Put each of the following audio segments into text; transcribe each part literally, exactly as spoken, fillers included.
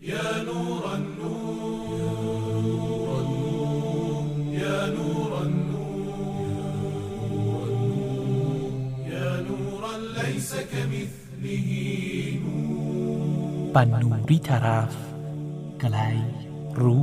يا نور النور يا نور النور يا نورا ليس كمثله نور ปันนูริทาราฟไกลรู้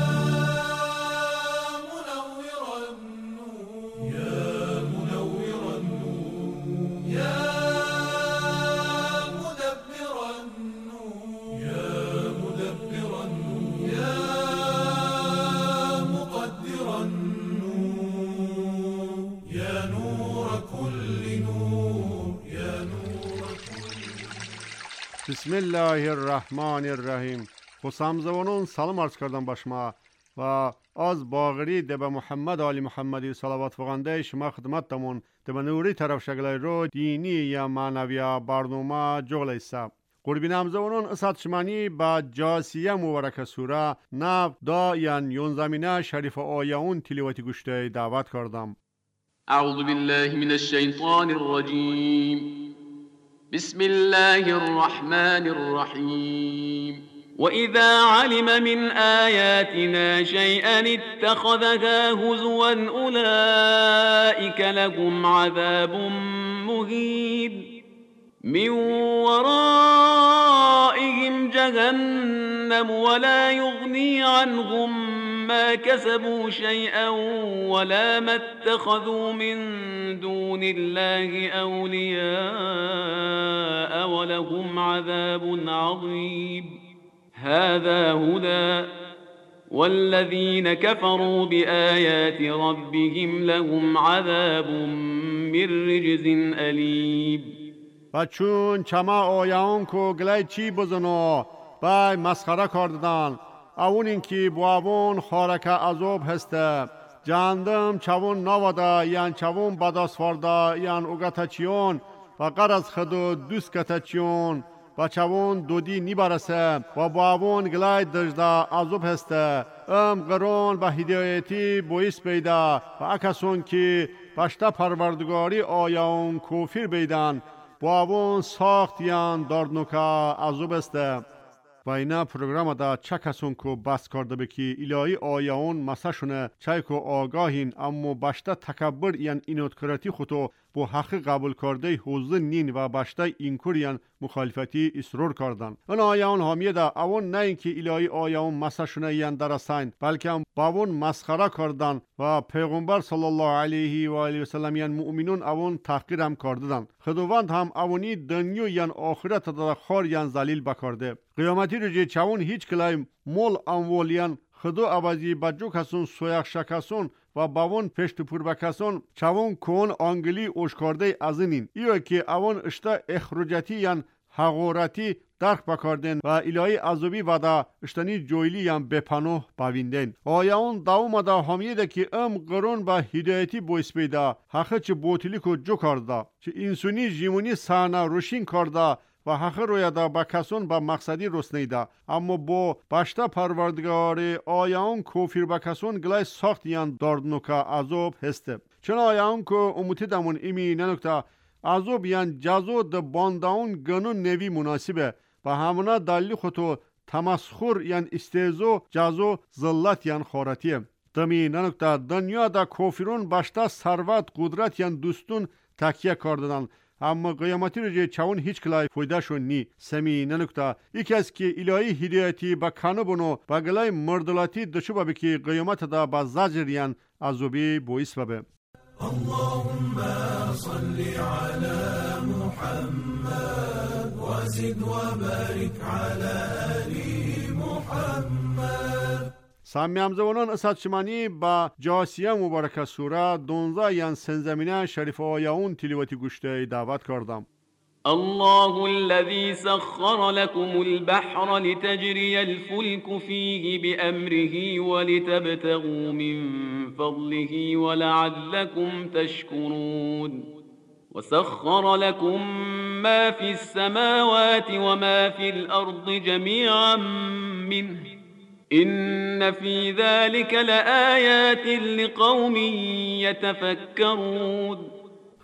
بسم الله الرحمن الرحیم. خسامزوانان سلام عرض کردم به شما و از باغری ده به محمد آل محمدی صلوات فغانده شما خدمت تمون ده به نوری طرف شکل رو دینی یا معنوی برنامه جغل ایسا قربین همزوانان اساد شمانی با جاسیه مبارک سوره نف دا یا یونزمینه شریف آیون تلیواتی گشته دعوت کردم. اعوذ بالله من الشیطان الرجیم. بسم الله الرحمن الرحيم. وإذا علم من آياتنا شيئا اتخذها هزوا أولئك لهم عذاب مهين من ورائهم جهنم ولا يغني عنهم ما كسبوا شيئا ولا ما اتخذوا من دون الله أولياء ولهم عذاب عظيم. هذا هدى والذين كفروا بآيات ربهم لهم عذاب من رجز أليم. و چون چما آیان کو گلای چی بزنو بای مسخره کردن اون اینکی بوابون خارک عذاب هسته جاندم چون نواده یان چون بداسفارده یان اوگتچیون و قرز خدو دوست کتچیون و چون دودی نیبرسه و بوابون گلای دجده عذاب هسته ام قرون و هدایتی بویس بیده و اکسون که پشت پروردگاری آیان کوفیر بیدن بوابون ساخت یان داردنوکا عذاب هسته. و اینا پروگرام دا چه کسون که بس کرده بکی الهی آیاون مساشونه چای که آگاهین اما باشته تکبر یان اینوتکراتی خودو با حق قبول کرده حوزه نین و باشته اینکور یان مخالفتی اصرار کردن. اون آیاون حامیه دا اون نه اینکه الهی آیاون مساشونه یان درستین بلکه با اون مسخره کردن و پیغمبر صلی الله علیه و آله و سلم یان مؤمنون اون تحقیر هم کردن. خداوند هم اونی دنیا یان آخرت دا خار یان ذلیل بکرده. قیامتی روزی چون هیچ کلای مول اموالیان خدو عوضی بجو کسون سویخ شکسون و باون پشت پور بکسون چون کون آنگلی اوشکارده ازنین ایو که اون اشتا اخروجتی یان حقورتی درک بکردن و الهی عذابی و دا اشتانی جویلی یان بپنوه باویندن. آیاون داوم دا حمیده که ام قرون با هدایتی بویس بیده حقه چه بوتیلی که جو کرده چه انسونی جیمونی سانا روشین کرده و حق روی دا با کسون با مقصدی رسنیده اما با باشته پروردگار آیان کوفیر با کسون گلای ساخت یان داردنوکا عذاب هسته. چون آیان که اموتی دمون ایمی ننکتا عذاب یان جزو دا بانداون گنون نوی مناسبه و همونا دلیل خودو تمسخر یان استیزو جزو ذلت یان خورتیه. دمی ننکتا دنیا دا کوفیرون باشته ثروت قدرت یان دوستون تکیه کردن اما قیامتی رو چون هیچ کلای فایده شون نی سمی ننکتا یکی از که الهی هدایتی با کانو بنو با گلای مردلاتی دشو با بکی قیامت دا با زجریان عذابی بویس ببه. اللهم صل على محمد وزد وبارك على آل محمد. سامی همزوانان اساد شمانی با جاسیه مبارک سوره دونزه یان سنزمینه شریف آیاون تلیواتی گوشته دعوت کردم. الله الذي سخر لكم البحر لتجري الفلك فيه بأمره ولتبتغوا من فضله ولعلكم تشكرون. وسخر لكم ما في السماوات وما في الأرض جميعا منه إن في ذلك لآيات لقوم يتفكرون.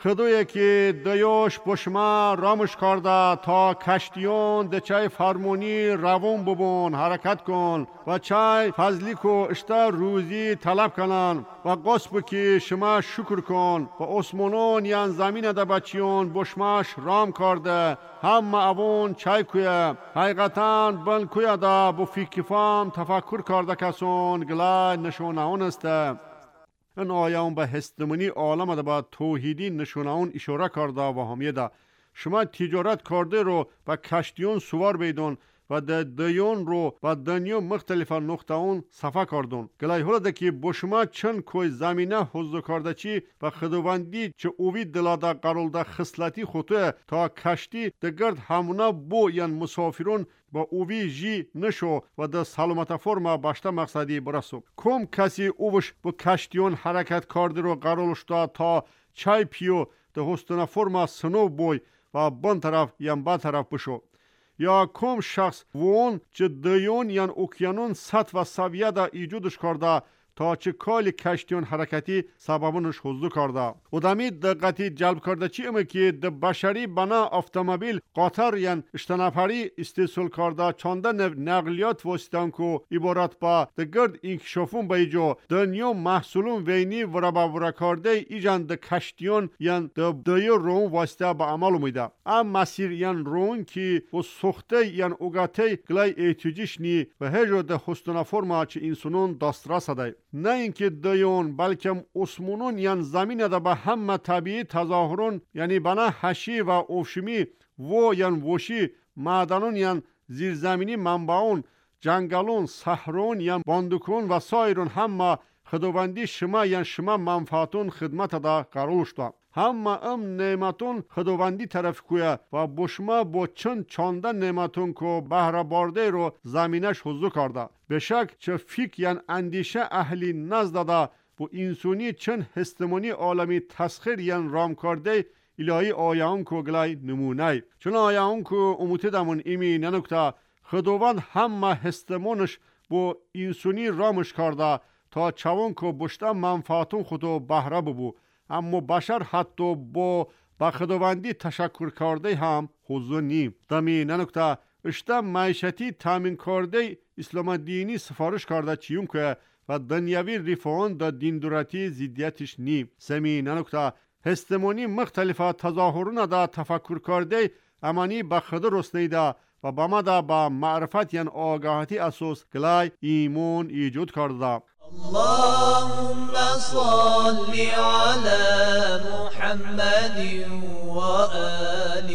خدوی که دیوش بشما رامش کرده تا کشتیون ده چای فرمونی روون ببون حرکت کن و چای فضلی کو اشتا روزی طلب کنن و قصب که شما شکر کن و اسمونون یان زمین ده بچیون بشماش رام کرده هم اوون چای کویه حقیقتا بل کویه ده بو فیکفام تفکر کرده کسون گلای نشونه اون استه. این آیه به هستمانی عالم ده با توحیدی نشونه اون اشاره کرده و همیه ده شما تجارت کرده رو با کشتیون سوار بیدون و ده دیون رو با دنیا مختلف نقطه اون صفحه کردون. گلای حالا ده که بشما چند کوی زمینه حضور کرده چی و خداوندی چه اوی دلاده قرول ده خصلتی خطوه تا کشتی ده گرد همونه بو یان مسافرون با اوی جی نشو و ده سلامت فرما باشته مقصدی برسو. کم کسی اوش با کشتیون حرکت کرده رو قرولش ده تا چای پیو ده هستن فرما سنو بوی و بان طرف یان با طرف بشو. یا کم شخص وون چه دیون یان اوکیانون سطح و سویه دا ایجودش کرده تا چه کالی کشتیون حرکتی سببونش حضور کرده. و دمی دقتی جلب کرده چی امه که ده بشری بنا автомобیل قطر یان اشتنافری استیصال کرده چانده نقلیات وستان کو عبارت با ده گرد انکشافون بیجو دنیا محصولون وینی ورابا ورا کرده ایجان ده کشتیون یان ده دیو رون واسطه با عمل میده. ام مسیر یان رون که و سخته یان اوگاته گلای ایتوجیش نی و هجو ده حسن فرما چه انسانون دسترس ده. نه اینکه دیون بلکه اسمونون یان زمین ده به همه طبیعی تظاهرون یعنی بنا حشی و اوشمی و یان وشی معدنون یان زیرزمینی منبعون جنگلون صحرون یان باندکون و سایرون همه خداوندی شما یان شما منفعتون خدمت ده قرار شده. همه ام نعمتون خداوندی طرف کویه و بشما با چند چانده نعمتون کو بهره بارده رو زمینش حضور کرده. بشک چه فکر یان اندیشه اهلی نزد ده با انسانی چند هستمانی عالمی تسخیر یان رام کرده الهی آیان کو گلای نمونه. چون آیان کو اموتی دمون ایمی ننکته خداوند همه هستمونش با انسانی رامش کرده تا چوان کو بشته منفعتون خودو بهره ببو. اما بشر حتی با با خداوندی تشکر کرده هم حضور نیم. دمی ننکته اشته معیشتی تامین کرده اسلام دینی سفارش کرده چیون که و دنیاوی رفاهان دا دین دورتی زیدیتش نیم. سمی ننکته هستمانی مختلفه تظاهرون دا تفکر کرده امانی با خدا رسنیده و با ما دا با معرفت یان آگاهتی اساس گلای ایمون ایجود کرده. اللهم صل على محمد وآل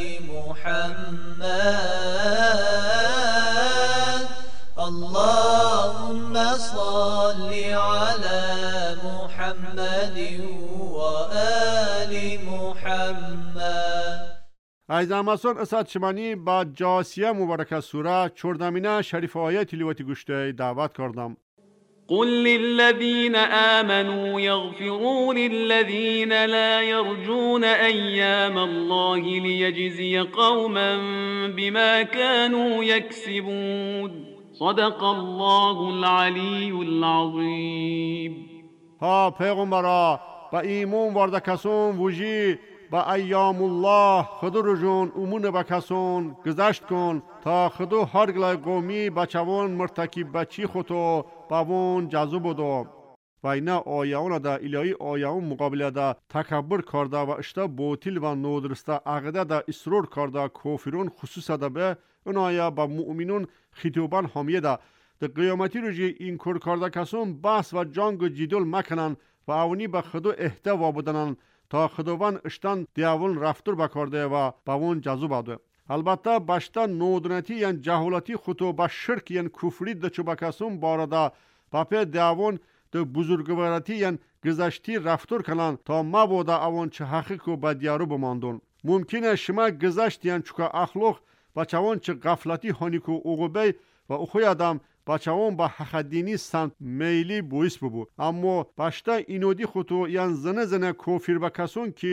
محمد اللهم صل على محمد وآل محمد. ایزاماسون اسد شمانی با جاسیه مبارکه سوره چردمینه شریف آیه تلیواتی گوشته دعوت کردم. قل للذين آمنوا يغفروا للذين لا يرجون أيام الله ليجزي قوما بما كانوا يكسبون صدق الله العلي العظيم. ها پیغمبرا با ایمون ورده کسون وجی با ایام الله خدو رجون امون با کسون گذشت کن تا خدو هر گلای قومی بچوان مرتکب بچی خودو باون جذب بودو. و اینا آیهون دا الهی آیهون مقابله دا تکبر کرده و اشتا باطل و نودرسته عقیده دا اصرار کرده کافرون خصوصا دا به اون آیه با مؤمنون خطوبان حامیه دا دا قیامتی رو جی این کار کرده کسون بحث و جنگ و جدال مکنن و اونی به خدو احتوا بودنن تا خداوند اشتان دیوان رفتار بکرده و باون جذب بوده. البته باشتا نودرنتی یان جهالتی خودو با شرک یان کفری دچو بکسون بارده با پی دیوان ده بزرگوارتی یان گذشتی رفتار کنن تا مبادا اون چه حقیق و بدیارو بماندون. ممکنه شما گذشت یان چکا اخلاق بچوان چه غفلتی هانیکو اوغبی و اخوی آدم بچوان با حق دینی سمت میلی بویس ببو. اما باشتا اینودی خودو یان زنه زنه کفر بکسون که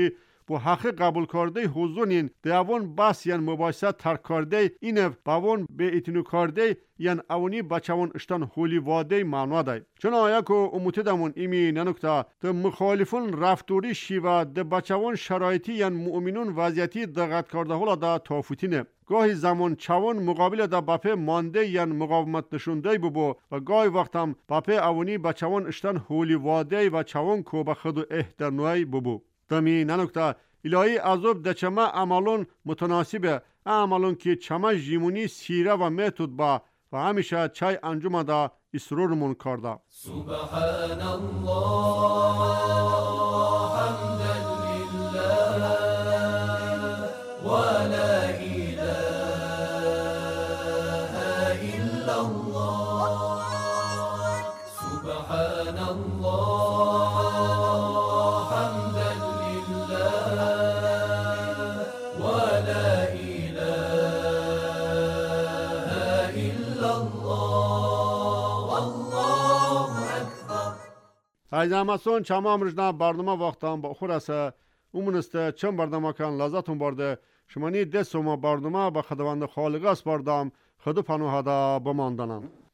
بو حق قبول کرده حضورین دیوان بس یان مباحثه ترک کرده اینو باون به اتنو کرده یان اونی بچوان اشتن هولی واده معنا دای. چون آیا که امتدمون ایمی ننکتا ده مخالفون رفتوری شیوه ده بچوان شرایطی یان مؤمنون وضعیتی دقت کرده هولا دا توفیتینه. گاهی زمان چوان مقابل دا باپه مانده یان مقاومت نشونده ببو و گاهی وقتم باپه اونی بچوان اشتن هولی واده و چوان کو به خود احترنوی ببو. دمی ننکتا الهی عذاب ده چما عملون متناسبه عملون که چما جیمونی سیره و میتود با و همیشه چای انجام دا اسرورمون کرده. سبحان الله حمدا لله و لا اله الا الله سبحان الله حمدا لله و لا اله الا الله والله اکبر. ایزامسون چما امرجنا برنامه وقتان با خورسه اومونسته چم برنامه کن لذتون برده شمانی دست ما برنامه با خداوند خالق است بردم خدا پنوه دا بماندنم.